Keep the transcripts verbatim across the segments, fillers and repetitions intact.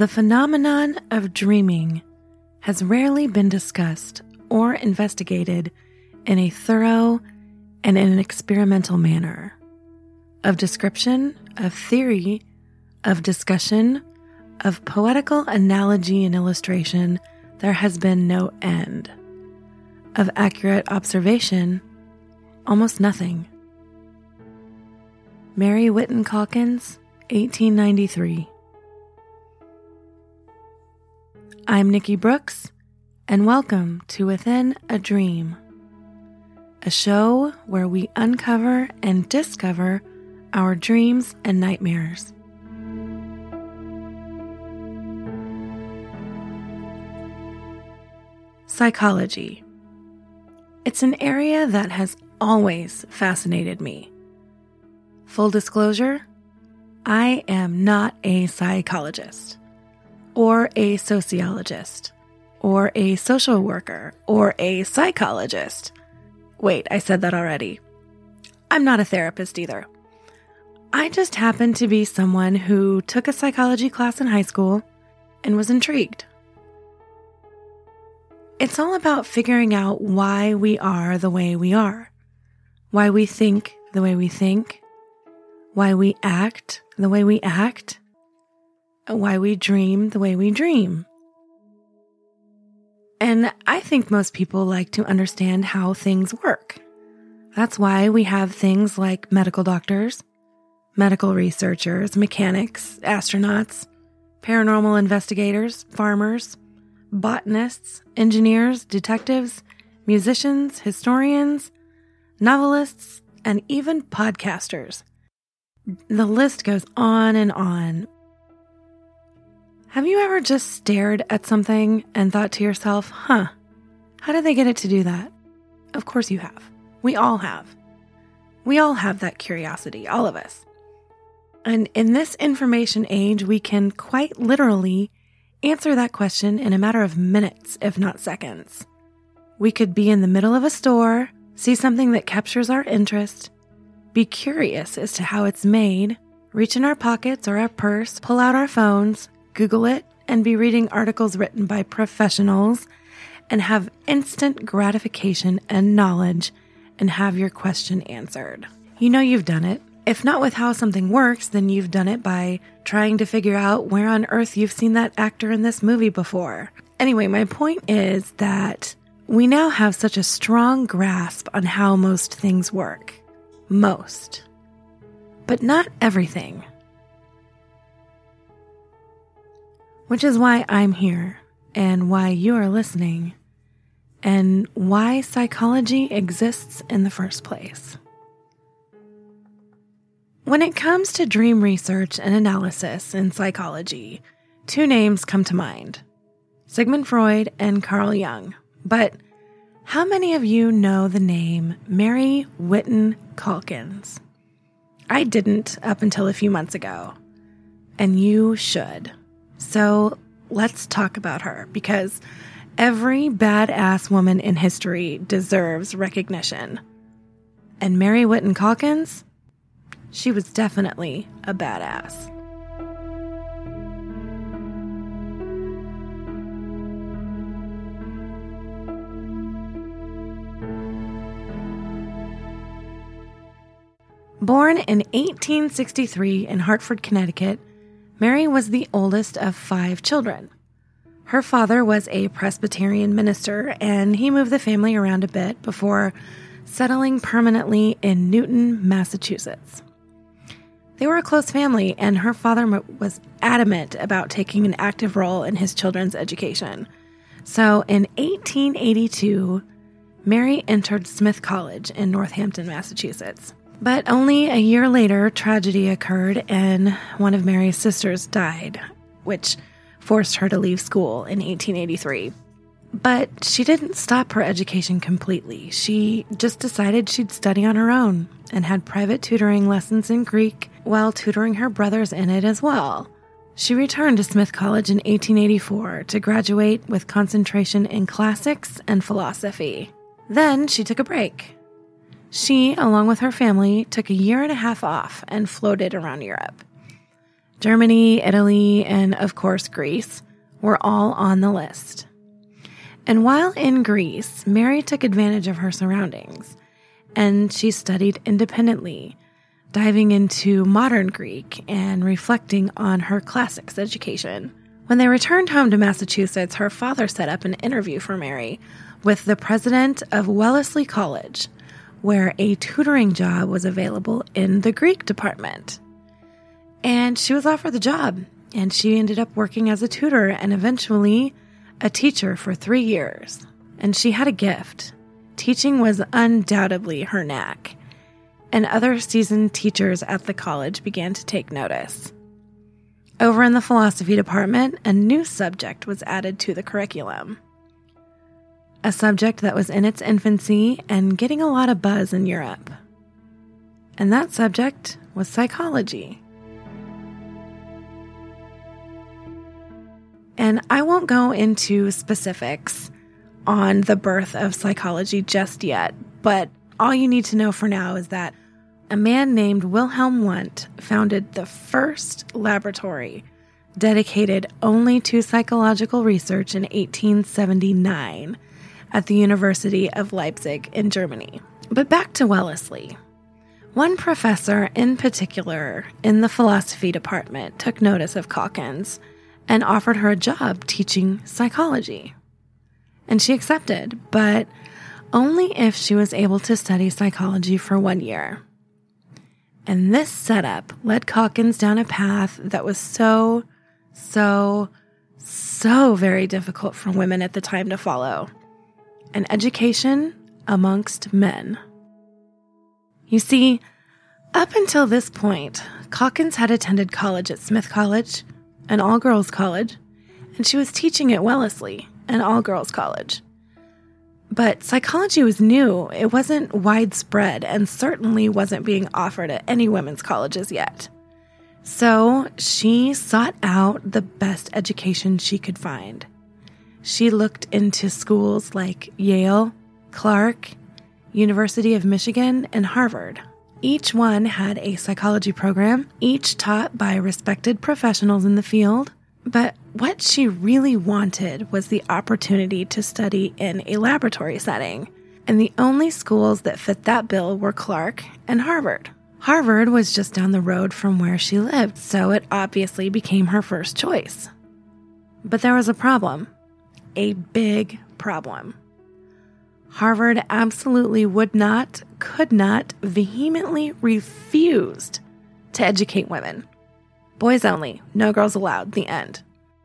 The phenomenon of dreaming has rarely been discussed or investigated in a thorough and in an experimental manner. Of description, of theory, of discussion, of poetical analogy and illustration, there has been no end. Of accurate observation, almost nothing. Mary Whiton Calkins, eighteen ninety-three. I'm Nikki Brooks, and welcome to Within a Dream, a show where we uncover and discover our dreams and nightmares. Psychology. It's an area that has always fascinated me. Full disclosure, I am not a psychologist, or a sociologist, or a social worker, or a psychologist. Wait, I said that already. I'm not a therapist either. I just happen to be someone who took a psychology class in high school and was intrigued. It's all about figuring out why we are the way we are, why we think the way we think, why we act the way we act, why we dream the way we dream. And I think most people like to understand how things work. That's why we have things like medical doctors, medical researchers, mechanics, astronauts, paranormal investigators, farmers, botanists, engineers, detectives, musicians, historians, novelists, and even podcasters. The list goes on and on. Have you ever just stared at something and thought to yourself, huh, how did they get it to do that? Of course you have. We all have. We all have that curiosity, all of us. And in this information age, we can quite literally answer that question in a matter of minutes, if not seconds. We could be in the middle of a store, see something that captures our interest, be curious as to how it's made, reach in our pockets or our purse, pull out our phones, Google it, and be reading articles written by professionals and have instant gratification and knowledge and have your question answered. You know you've done it. If not with how something works, then you've done it by trying to figure out where on earth you've seen that actor in this movie before. Anyway, my point is that we now have such a strong grasp on how most things work. Most. But not everything. Which is why I'm here, and why you are listening, and why psychology exists in the first place. When it comes to dream research and analysis in psychology, two names come to mind: Sigmund Freud and Carl Jung. But how many of you know the name Mary Whiton Calkins? I didn't up until a few months ago, and you should. So let's talk about her, because every badass woman in history deserves recognition. And Mary Whiton Calkins? She was definitely a badass. Born in eighteen sixty-three in Hartford, Connecticut, Mary was the oldest of five children. Her father was a Presbyterian minister, and he moved the family around a bit before settling permanently in Newton, Massachusetts. They were a close family, and her father was adamant about taking an active role in his children's education. So in eighteen eighty-two, Mary entered Smith College in Northampton, Massachusetts. But only a year later, tragedy occurred and one of Mary's sisters died, which forced her to leave school in eighteen eighty-three. But she didn't stop her education completely. She just decided she'd study on her own and had private tutoring lessons in Greek while tutoring her brothers in it as well. She returned to Smith College in eighteen eighty-four to graduate with concentration in classics and philosophy. Then she took a break. She, along with her family, took a year and a half off and floated around Europe. Germany, Italy, and of course Greece were all on the list. And while in Greece, Mary took advantage of her surroundings, and she studied independently, diving into modern Greek and reflecting on her classics education. When they returned home to Massachusetts, her father set up an interview for Mary with the president of Wellesley College, where a tutoring job was available in the Greek department. And she was offered the job, and she ended up working as a tutor and eventually a teacher for three years. And she had a gift. Teaching was undoubtedly her knack, and other seasoned teachers at the college began to take notice. Over in the philosophy department, a new subject was added to the curriculum. A subject that was in its infancy and getting a lot of buzz in Europe. And that subject was psychology. And I won't go into specifics on the birth of psychology just yet, but all you need to know for now is that a man named Wilhelm Wundt founded the first laboratory dedicated only to psychological research in eighteen seventy-nine at the University of Leipzig in Germany. But back to Wellesley. One professor in particular in the philosophy department took notice of Calkins and offered her a job teaching psychology. And she accepted, but only if she was able to study psychology for one year. And this setup led Calkins down a path that was so, so, so very difficult for women at the time to follow. An education amongst men. You see, up until this point, Calkins had attended college at Smith College, an all-girls college, and she was teaching at Wellesley, an all-girls college. But psychology was new. It wasn't widespread and certainly wasn't being offered at any women's colleges yet. So she sought out the best education she could find. She looked into schools like Yale, Clark, University of Michigan, and Harvard. Each one had a psychology program, each taught by respected professionals in the field. But what she really wanted was the opportunity to study in a laboratory setting, and the only schools that fit that bill were Clark and Harvard. Harvard was just down the road from where she lived, so it obviously became her first choice. But there was a problem, a big problem. Harvard absolutely would not, could not, vehemently refused to educate women. Boys only, no girls allowed, the end.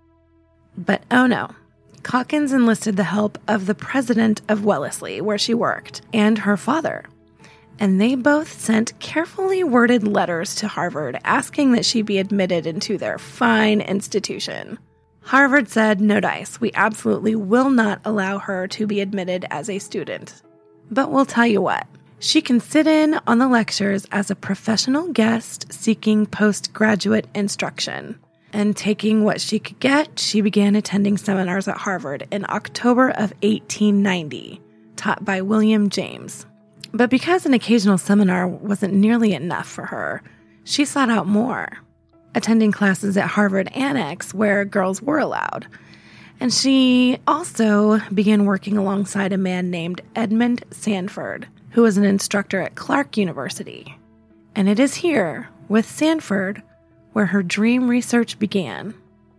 But oh no, Calkins enlisted the help of the president of Wellesley, where she worked, and her father. And they both sent carefully worded letters to Harvard asking that she be admitted into their fine institution. Harvard said, no dice, we absolutely will not allow her to be admitted as a student. But we'll tell you what. She can sit in on the lectures as a professional guest seeking postgraduate instruction. And taking what she could get, she began attending seminars at Harvard in October of eighteen ninety, taught by William James. But because an occasional seminar wasn't nearly enough for her, she sought out more, attending classes at Harvard Annex where girls were allowed. And she also began working alongside a man named Edmund Sanford, who was an instructor at Clark University. And it is here, with Sanford, where her dream research began.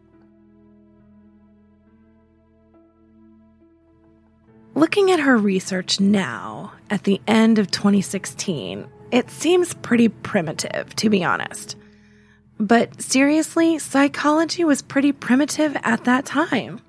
Looking at her research now, at the end of twenty sixteen, it seems pretty primitive, to be honest. But seriously, psychology was pretty primitive at that time.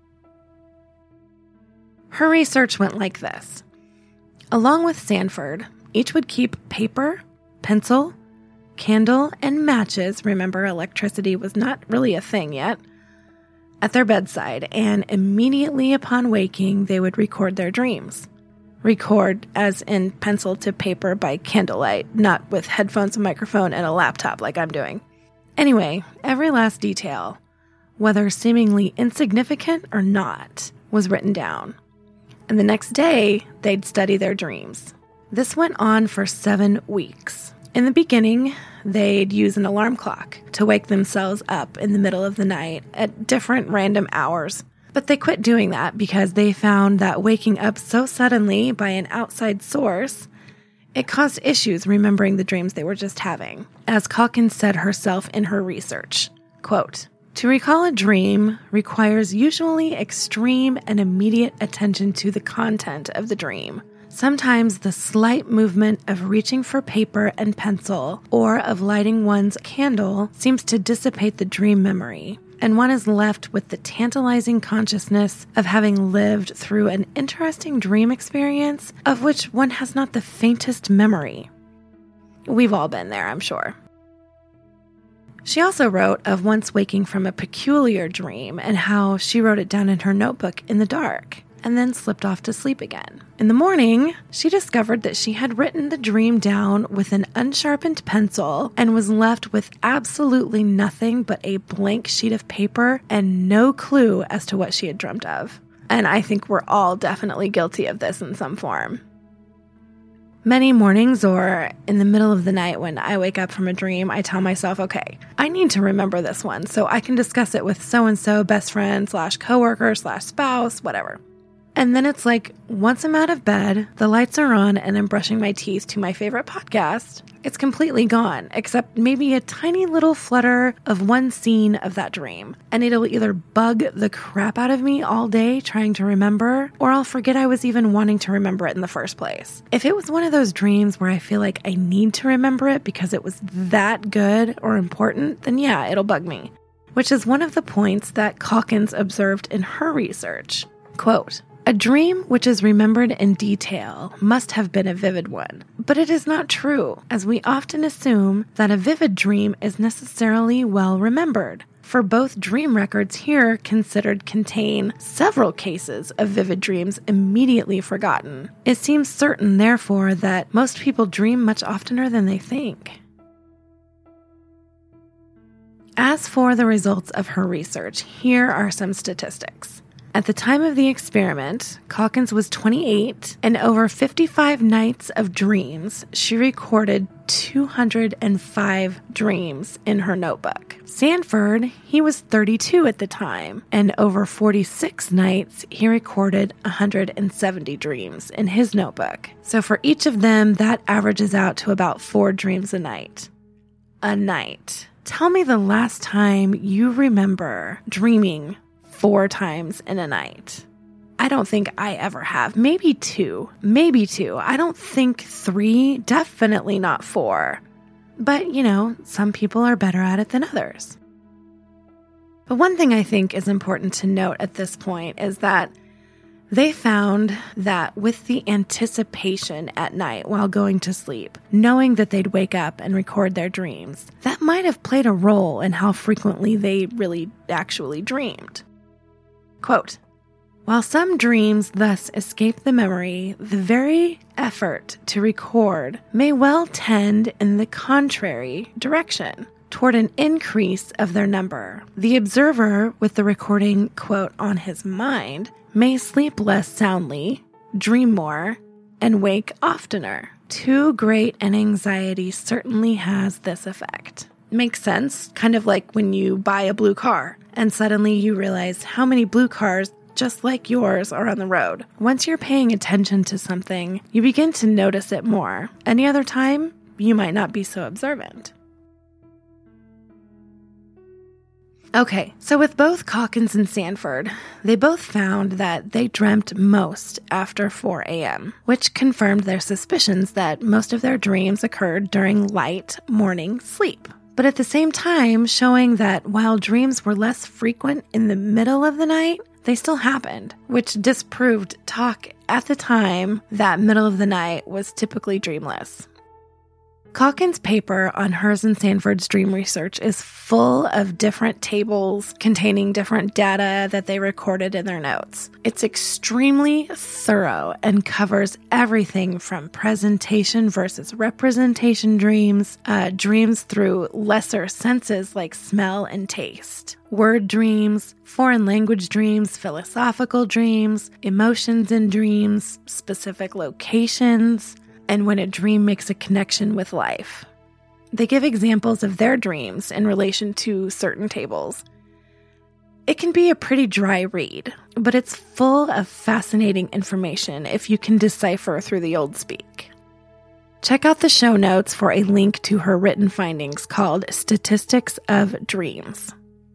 Her research went like this. Along with Sanford, each would keep paper, pencil, candle, and matches, remember electricity was not really a thing yet, at their bedside, and immediately upon waking, they would record their dreams. Record as in pencil to paper by candlelight, not with headphones, a microphone, and a laptop like I'm doing. Anyway, every last detail, whether seemingly insignificant or not, was written down. And the next day, they'd study their dreams. This went on for seven weeks. In the beginning, they'd use an alarm clock to wake themselves up in the middle of the night at different random hours. But they quit doing that because they found that waking up so suddenly by an outside source, it caused issues remembering the dreams they were just having. As Calkins said herself in her research, quote, "To recall a dream requires usually extreme and immediate attention to the content of the dream. Sometimes the slight movement of reaching for paper and pencil or of lighting one's candle seems to dissipate the dream memory, and one is left with the tantalizing consciousness of having lived through an interesting dream experience of which one has not the faintest memory." We've all been there, I'm sure. She also wrote of once waking from a peculiar dream and how she wrote it down in her notebook in the dark and then slipped off to sleep again. In the morning, she discovered that she had written the dream down with an unsharpened pencil and was left with absolutely nothing but a blank sheet of paper and no clue as to what she had dreamt of. And I think we're all definitely guilty of this in some form. Many mornings or in the middle of the night when I wake up from a dream, I tell myself, okay, I need to remember this one so I can discuss it with so-and-so best friend slash coworker slash spouse, whatever. And then it's like, once I'm out of bed, the lights are on, and I'm brushing my teeth to my favorite podcast, it's completely gone, except maybe a tiny little flutter of one scene of that dream. And it'll either bug the crap out of me all day trying to remember, or I'll forget I was even wanting to remember it in the first place. If it was one of those dreams where I feel like I need to remember it because it was that good or important, then yeah, it'll bug me. Which is one of the points that Calkins observed in her research. Quote, "A dream which is remembered in detail must have been a vivid one, but it is not true, as we often assume that a vivid dream is necessarily well remembered, for both dream records here considered contain several cases of vivid dreams immediately forgotten. It seems certain, therefore, that most people dream much oftener than they think." As for the results of her research, here are some statistics. At the time of the experiment, Calkins was twenty-eight, and over fifty-five nights of dreams, she recorded two hundred five dreams in her notebook. Sanford, he was thirty-two at the time, and over forty-six nights, he recorded one hundred seventy dreams in his notebook. So for each of them, that averages out to about four dreams a night. A night. Tell me the last time you remember dreaming four times in a night. I don't think I ever have. Maybe two. Maybe two. I don't think three. Definitely not four. But, you know, some people are better at it than others. But one thing I think is important to note at this point is that they found that with the anticipation at night while going to sleep, knowing that they'd wake up and record their dreams, that might have played a role in how frequently they really actually dreamed. Quote, "While some dreams thus escape the memory, the very effort to record may well tend in the contrary direction, toward an increase of their number. The observer with the recording, quote, on his mind may sleep less soundly, dream more, and wake oftener. Too great an anxiety certainly has this effect." Makes sense, kind of like when you buy a blue car and suddenly you realize how many blue cars just like yours are on the road. Once you're paying attention to something, you begin to notice it more. Any other time, you might not be so observant. Okay, so with both Calkins and Sanford, they both found that they dreamt most after four a.m., which confirmed their suspicions that most of their dreams occurred during light morning sleep. But at the same time, showing that while dreams were less frequent in the middle of the night, they still happened, which disproved talk at the time that middle of the night was typically dreamless. Calkins' paper on hers and Sanford's dream research is full of different tables containing different data that they recorded in their notes. It's extremely thorough and covers everything from presentation versus representation dreams, uh, dreams through lesser senses like smell and taste, word dreams, foreign language dreams, philosophical dreams, emotions in dreams, specific locations, and when a dream makes a connection with life. They give examples of their dreams in relation to certain tables. It can be a pretty dry read, but it's full of fascinating information if you can decipher through the old speak. Check out the show notes for a link to her written findings called Statistics of Dreams.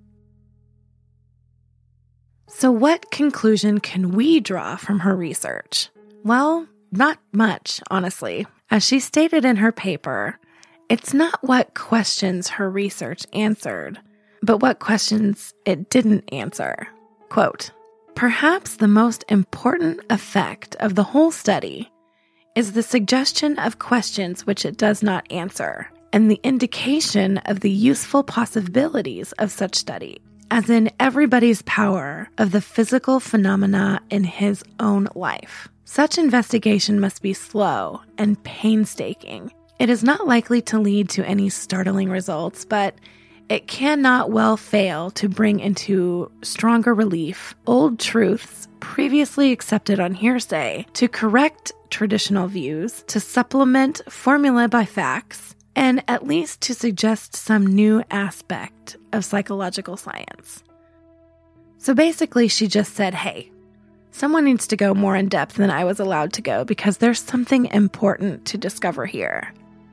So what conclusion can we draw from her research? Well, not much, honestly. As she stated in her paper, it's not what questions her research answered, but what questions it didn't answer. Quote, "Perhaps the most important effect of the whole study is the suggestion of questions which it does not answer, and the indication of the useful possibilities of such study, as in everybody's power of the physical phenomena in his own life. Such investigation must be slow and painstaking. It is not likely to lead to any startling results, but it cannot well fail to bring into stronger relief old truths previously accepted on hearsay, to correct traditional views, to supplement formula by facts, and at least to suggest some new aspect of psychological science." So basically, she just said, hey, someone needs to go more in depth than I was allowed to go because there's something important to discover here.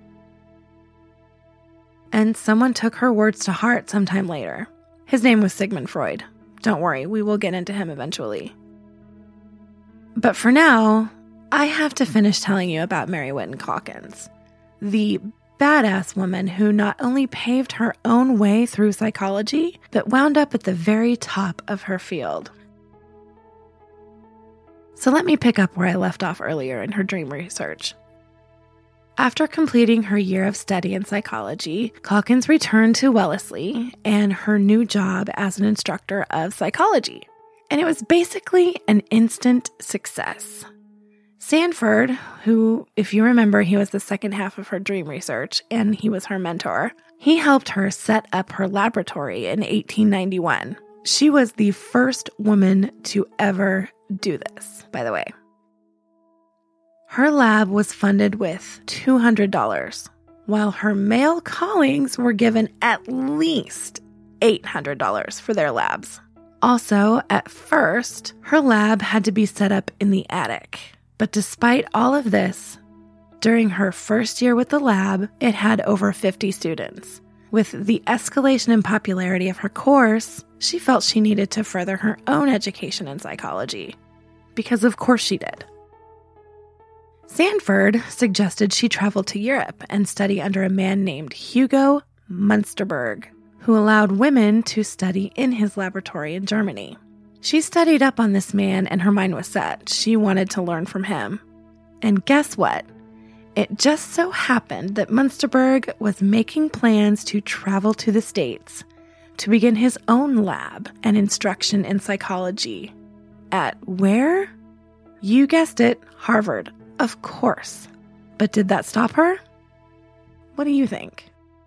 And someone took her words to heart sometime later. His name was Sigmund Freud. Don't worry, we will get into him eventually. But for now, I have to finish telling you about Mary Whiton Calkins, the badass woman who not only paved her own way through psychology, but wound up at the very top of her field. So let me pick up where I left off earlier in her dream research. After completing her year of study in psychology, Calkins returned to Wellesley and her new job as an instructor of psychology. And it was basically an instant success. Sanford, who, if you remember, he was the second half of her dream research, and he was her mentor, he helped her set up her laboratory in eighteen ninety-one. She was the first woman to ever do this, by the way. Her lab was funded with two hundred dollars, while her male colleagues were given at least eight hundred dollars for their labs. Also, at first, her lab had to be set up in the attic. But despite all of this, during her first year with the lab, it had over fifty students. With the escalation in popularity of her course, she felt she needed to further her own education in psychology. Because of course she did. Sanford suggested she travel to Europe and study under a man named Hugo Munsterberg, who allowed women to study in his laboratory in Germany. She studied up on this man and her mind was set. She wanted to learn from him. And guess what? It just so happened that Munsterberg was making plans to travel to the States to begin his own lab and instruction in psychology. At where? You guessed it, Harvard, of course. But did that stop her? What do you think?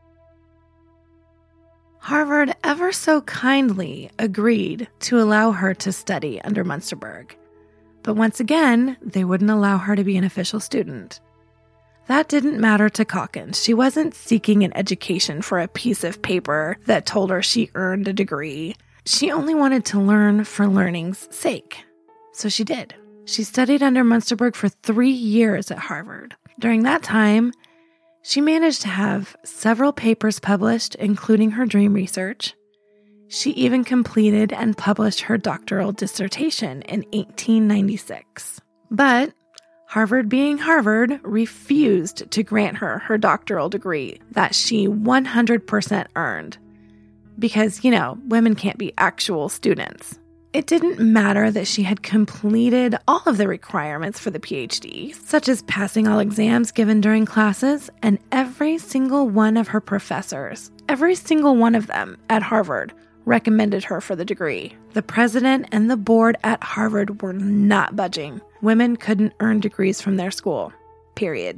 Harvard ever so kindly agreed to allow her to study under Munsterberg. But once again, they wouldn't allow her to be an official student. That didn't matter to Calkins. She wasn't seeking an education for a piece of paper that told her she earned a degree. She only wanted to learn for learning's sake. So she did. She studied under Munsterberg for three years at Harvard. During that time, she managed to have several papers published, including her dream research. She even completed and published her doctoral dissertation in eighteen ninety-six. But Harvard, being Harvard, refused to grant her her doctoral degree that she one hundred percent earned. Because, you know, women can't be actual students. It didn't matter that she had completed all of the requirements for the P H D, such as passing all exams given during classes, and every single one of her professors, every single one of them at Harvard, recommended her for the degree. The president and the board at Harvard were not budging. Women couldn't earn degrees from their school. Period.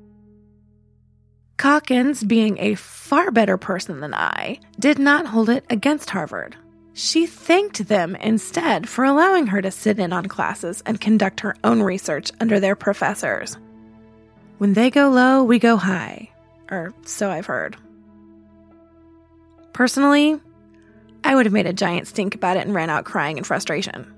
Calkins, being a far better person than I, did not hold it against Harvard. She thanked them instead for allowing her to sit in on classes and conduct her own research under their professors. When they go low, we go high. or so I've heard. Personally, I would have made a giant stink about it and ran out crying in frustration.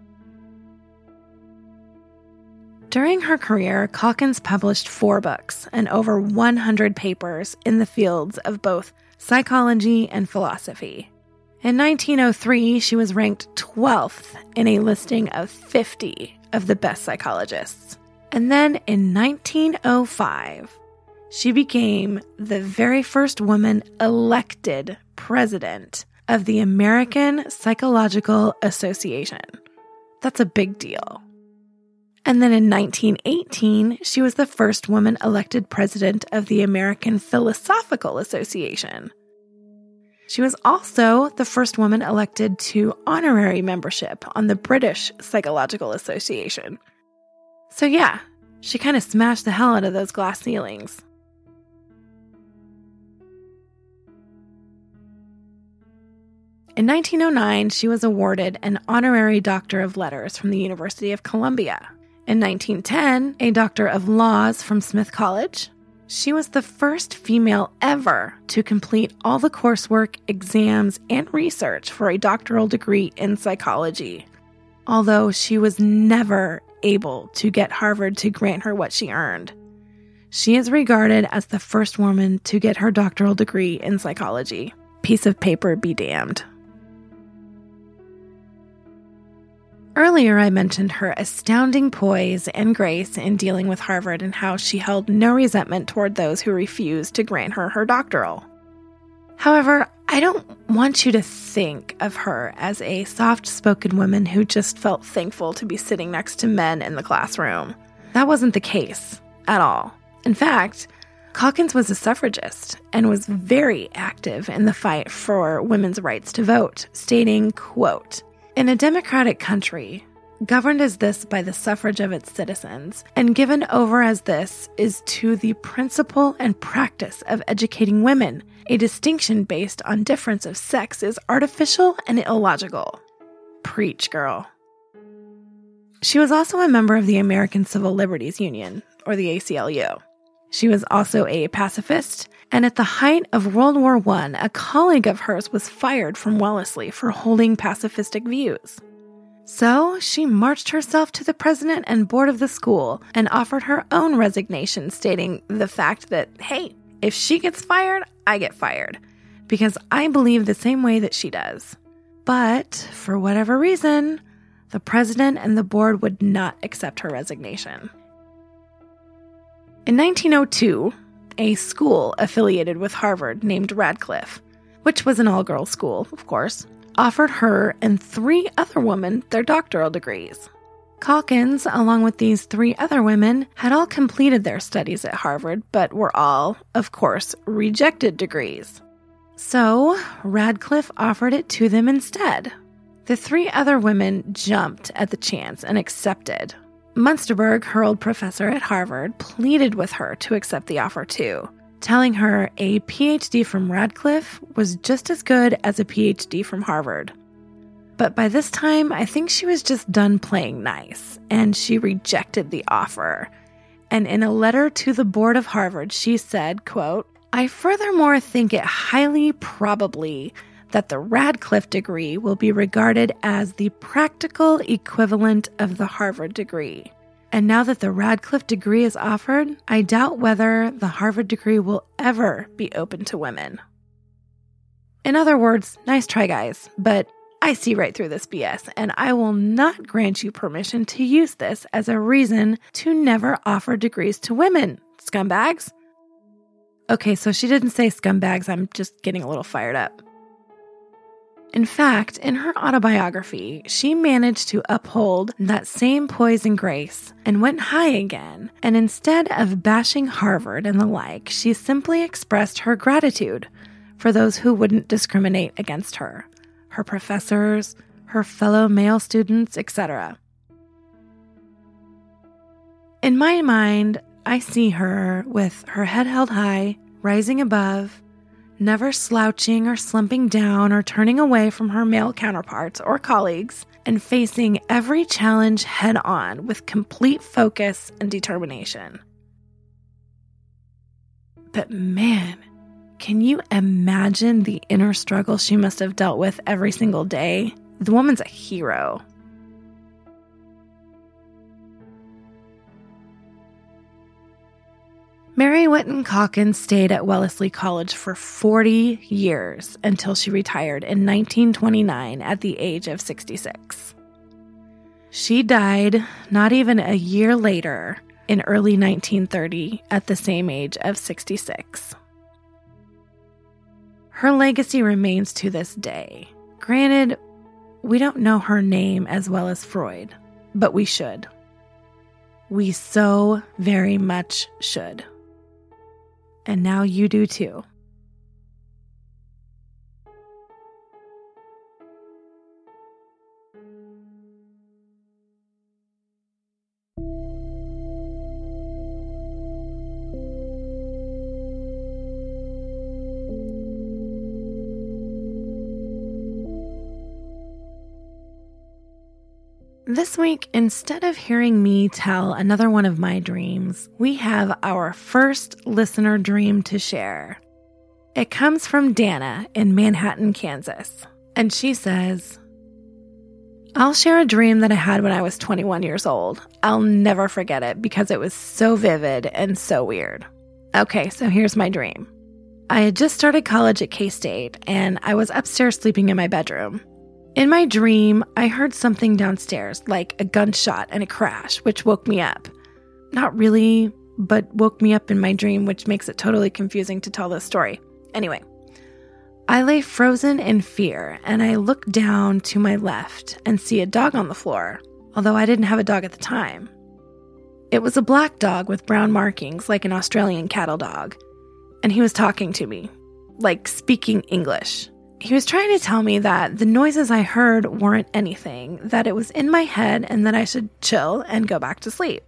During her career, Calkins published four books and over one hundred papers in the fields of both psychology and philosophy. In nineteen oh three, she was ranked twelfth in a listing of fifty of the best psychologists. And then in nineteen oh five, she became the very first woman elected president of the American Psychological Association. That's a big deal. And then in nineteen eighteen, she was the first woman elected president of the American Philosophical Association. She was also the first woman elected to honorary membership on the British Psychological Association. So yeah, she kind of smashed the hell out of those glass ceilings. In nineteen oh nine, she was awarded an honorary Doctor of Letters from the University of Columbia. In nineteen ten, a Doctor of Laws from Smith College. She was the first female ever to complete all the coursework, exams, and research for a doctoral degree in psychology, although she was never able to get Harvard to grant her what she earned. She is regarded as the first woman to get her doctoral degree in psychology. Piece of paper be damned. Earlier, I mentioned her astounding poise and grace in dealing with Harvard and how she held no resentment toward those who refused to grant her her doctoral. However, I don't want you to think of her as a soft-spoken woman who just felt thankful to be sitting next to men in the classroom. That wasn't the case at all. In fact, Calkins was a suffragist and was very active in the fight for women's rights to vote, stating, quote, "In a democratic country, governed as this by the suffrage of its citizens, and given over as this is to the principle and practice of educating women, a distinction based on difference of sex is artificial and illogical." Preach, girl. She was also a member of the American Civil Liberties Union, or the A C L U. She was also a pacifist, and at the height of World War One, a colleague of hers was fired from Wellesley for holding pacifistic views. So she marched herself to the president and board of the school and offered her own resignation, stating the fact that, hey, if she gets fired, I get fired, because I believe the same way that she does. But for whatever reason, the president and the board would not accept her resignation. In nineteen oh two, a school affiliated with Harvard named Radcliffe, which was an all-girls school, of course, offered her and three other women their doctoral degrees. Calkins, along with these three other women, had all completed their studies at Harvard, but were all, of course, rejected degrees. So Radcliffe offered it to them instead. The three other women jumped at the chance and accepted. Munsterberg, her old professor at Harvard, pleaded with her to accept the offer too, telling her a P H D from Radcliffe was just as good as a P H D from Harvard. But by this time, I think she was just done playing nice, and she rejected the offer. And in a letter to the board of Harvard, she said, quote, "I furthermore think it highly probably that the Radcliffe degree will be regarded as the practical equivalent of the Harvard degree. And now that the Radcliffe degree is offered, I doubt whether the Harvard degree will ever be open to women." In other words, nice try, guys, but I see right through this B S, and I will not grant you permission to use this as a reason to never offer degrees to women, scumbags. Okay, so she didn't say scumbags, I'm just getting a little fired up. In fact, in her autobiography, she managed to uphold that same poise and grace and went high again, and instead of bashing Harvard and the like, she simply expressed her gratitude for those who wouldn't discriminate against her, her professors, her fellow male students, et cetera. In my mind, I see her with her head held high, rising above, never slouching or slumping down or turning away from her male counterparts or colleagues, and facing every challenge head on with complete focus and determination. But man, can you imagine the inner struggle she must have dealt with every single day? The woman's a hero. Mary Whiton Calkins stayed at Wellesley College for forty years until she retired in nineteen twenty-nine at the age of sixty-six. She died not even a year later in early nineteen thirty at the same age of sixty-six. Her legacy remains to this day. Granted, we don't know her name as well as Freud, but we should. We so very much should. And now you do too. This week, instead of hearing me tell another one of my dreams, we have our first listener dream to share. It comes from Dana in Manhattan, Kansas, and she says, I'll share a dream that I had when I was twenty-one years old. I'll never forget it because it was so vivid and so weird. Okay, so here's my dream. I had just started college at K-State, and I was upstairs sleeping in my bedroom. In my dream, I heard something downstairs, like a gunshot and a crash, which woke me up. Not really, but woke me up in my dream, which makes it totally confusing to tell this story. Anyway, I lay frozen in fear, and I look down to my left and see a dog on the floor, although I didn't have a dog at the time. It was a black dog with brown markings, like an Australian cattle dog, and he was talking to me, like speaking English. He was trying to tell me that the noises I heard weren't anything, that it was in my head and that I should chill and go back to sleep.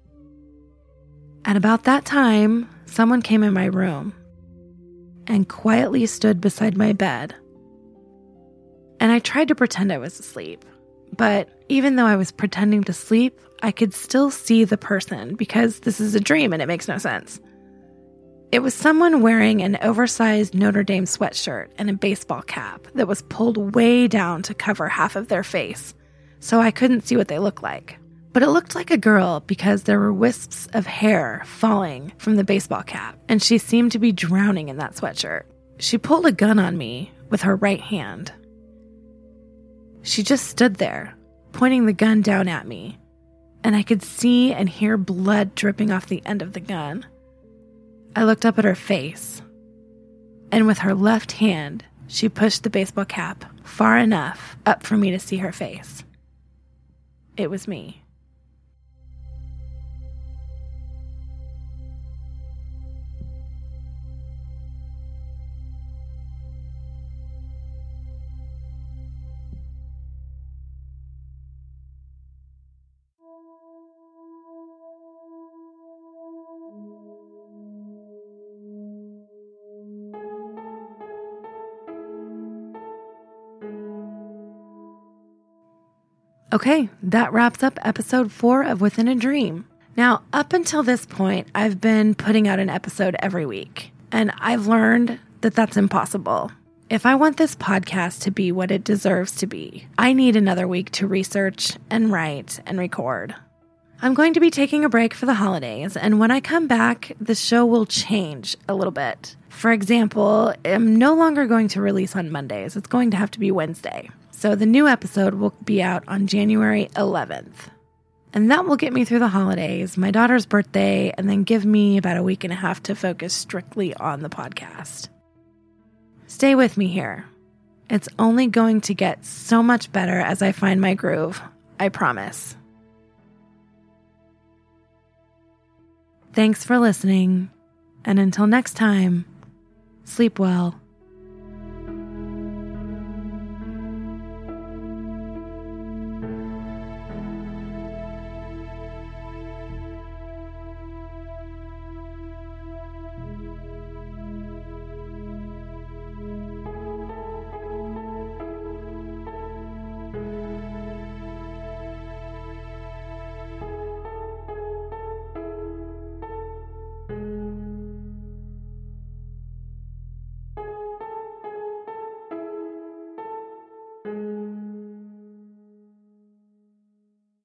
At about that time, someone came in my room and quietly stood beside my bed. And I tried to pretend I was asleep, but even though I was pretending to sleep, I could still see the person because this is a dream and it makes no sense. It was someone wearing an oversized Notre Dame sweatshirt and a baseball cap that was pulled way down to cover half of their face, so I couldn't see what they looked like. But it looked like a girl because there were wisps of hair falling from the baseball cap, and she seemed to be drowning in that sweatshirt. She pulled a gun on me with her right hand. She just stood there, pointing the gun down at me, and I could see and hear blood dripping off the end of the gun. I looked up at her face, and with her left hand, she pushed the baseball cap far enough up for me to see her face. It was me. Okay, that wraps up episode four of Within a Dream. Now, up until this point, I've been putting out an episode every week, and I've learned that that's impossible. If I want this podcast to be what it deserves to be, I need another week to research and write and record. I'm going to be taking a break for the holidays, and when I come back, the show will change a little bit. For example, I'm no longer going to release on Mondays. It's going to have to be Wednesday. So the new episode will be out on January eleventh. And that will get me through the holidays, my daughter's birthday, and then give me about a week and a half to focus strictly on the podcast. Stay with me here. It's only going to get so much better as I find my groove. I promise. Thanks for listening. And until next time, sleep well. you.